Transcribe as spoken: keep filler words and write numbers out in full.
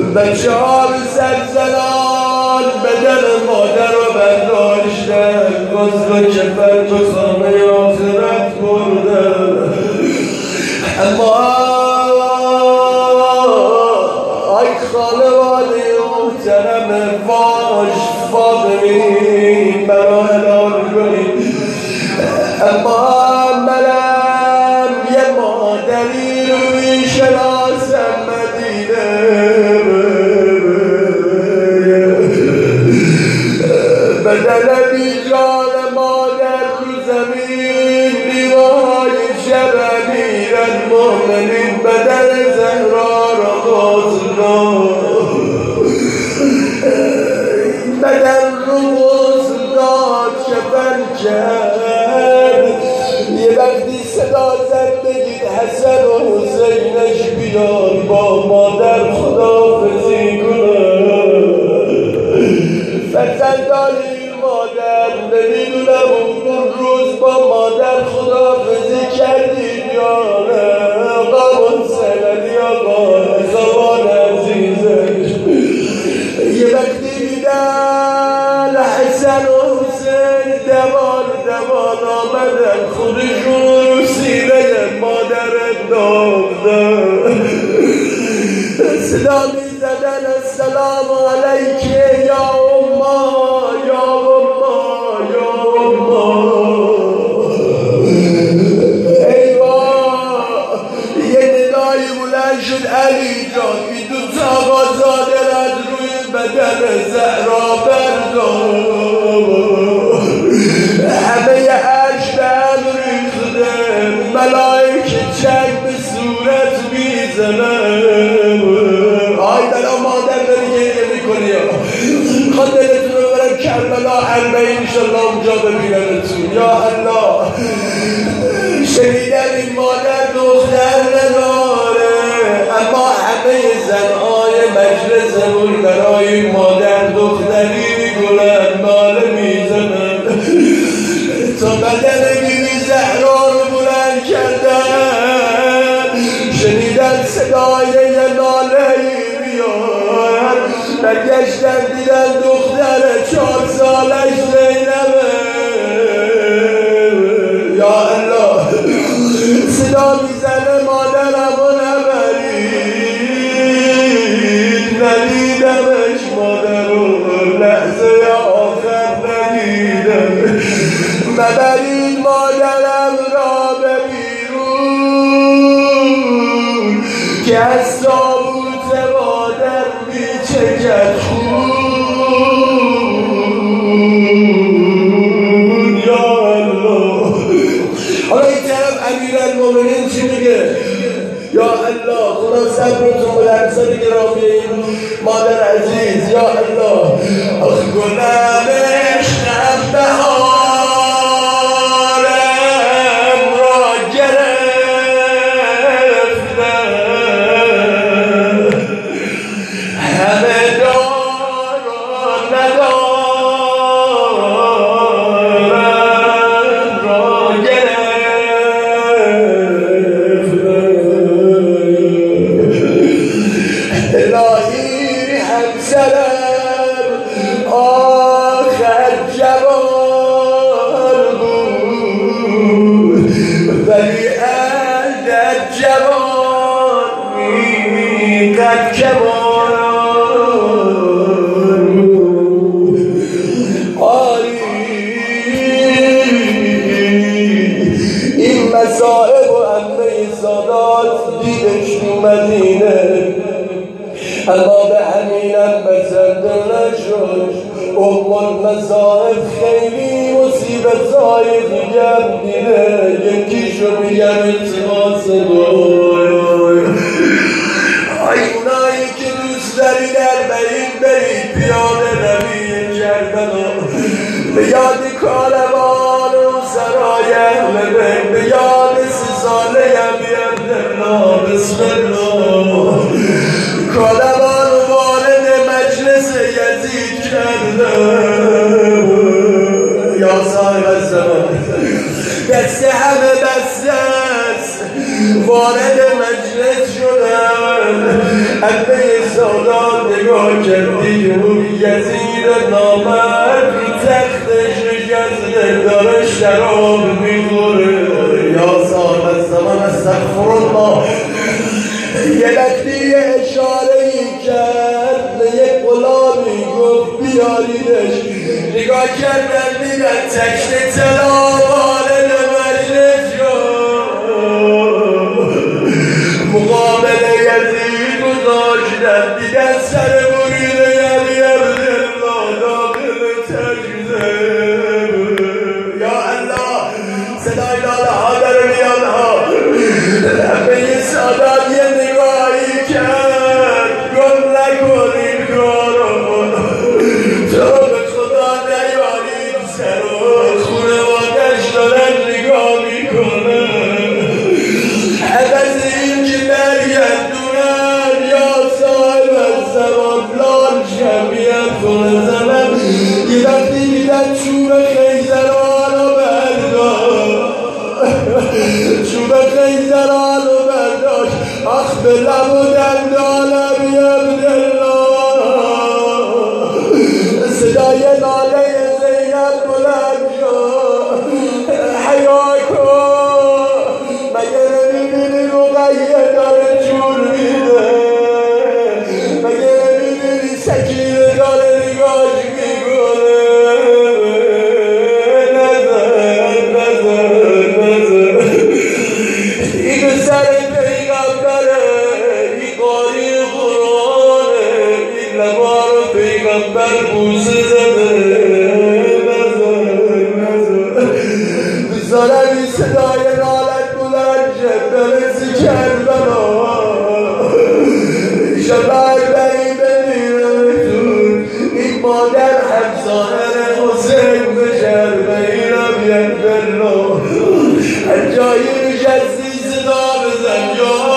بچه ها زلزلان بدن مادر رو برداشتن گزل و کفن تو خانه آخرت بردن اما آی خانواده محترم واش فاطمی برا حلال کنید اما منم یه مادری رو میشناسم مدینه بدن بیجان مادر تو زمین دیوهای شب امیر المؤمنین بدن زهرا را بازداد بدن رو بازداد شبن کرد یه وقتی صدا زد بگید حسن و حسینش بیار با مادر خداحافظی کنن فتندانی مادر نمیدونم اون روز با مادر خداحافظی کردید یا نه قابون سندی آقا زبان عزیزش یه وقتی دیدن حسن و حسین دوان دوان آمدن خودشون رو سینه مادر انداختن صدا می زدن السلام علیکه یا اما یا اما یا اما ایوان یه ندایی بلند شد علی جان این دو تا آقازاده را روی بدن زهرا بردار همه عرش به هم ریخته ملائکه چنگ به صورت میزنن آی دلا مادر داری گریه میکنی خود دلتون رو برم کربلا اربعین انشالله اونجا ببینمتون یا الله شنیدم این مادر دختر نداره اما همه زنهای مجلسمون برای این مادر دختری میکنن ناله میزنن تا بدن بیبی زهرا رو بلند کردن شنیدن صدای یه ناله بیاد برگشتن دیدن دختر چهار سالش زینبه یا الله صدا میزنه مادرم و نبرید ندیدمش مادر رو لحظه آخر ندیدم ببرید مادرم را به بیرون که از تابوت مادر میچکد خون یا الله حالا این طرف امیرالمومنین چی میگه یا الله خدا صبرتون بلند سر گرامی مادر عزیز یا الله آخ گلم عشقم بهارم را گرفتم همه دار و ندارم را گرفتم الهی همسرم آخر جوان بود ولی اندر جوان میقد کمان بود آری این مصائب و عمه سادات دیدش تو مدینه اما به همینم بسنده نشد ام المصائب خیلی مصیبت‌های دیگر دیده یکیشو میگم التماس دعای آی اونایی که دوست داری در برید برید پیاده روی کربلا به یاد کاروان و سرای اهل بیت به یاد سی ساله عبدالله بسم الله کاروان وارد مجلس یزید کردم یا صاحب الزمان دست همه بسته است وارد مجلس شدم همه سادات نگاه کردی جمهوری یزید نامرد بی تختش نشسته داره شراب میخوره یا صاحب الزمان استغفر الله یه وقتی اشاره ای کرد به یک غلامی گفت بیاریدش نگاه کردن دیدن تشت طلا وارد مجلس مقابل یزید گذاشتن دیدن سر مرید یلی عبدالله داخل تجزه یا الله صدای لاله ها در میان ها همه سادات یه نگاهی کرد گفت نکنید کارو تو به خدا نیارید سر و خونوادش دارن نگاه میکنه عوض این که برگردونن یا صاحب الزمان لال شمیت کنه زمن یه وقتی میدن چوب خیزران رو برداشت چوب خیزران رو برداشت اخ به لب و دندانم یا عبدالله صدای لاله زینب بلند شد حیا کن مگه نمیبینی رقیه داره جون میده مگه نمیبینی سکینه داره نگاش میکنه نظر نظر نظر این سر پیغمبره این قاری قرآنه این لبا رو پیغمبر بوسه زده بذارم این صدای نالت بلند شد برسی کربلا شبر بری بمیرمتون این مادر همسانه حسین بشر بگیرم یک بلا از جایی نشستی صدا بزن یا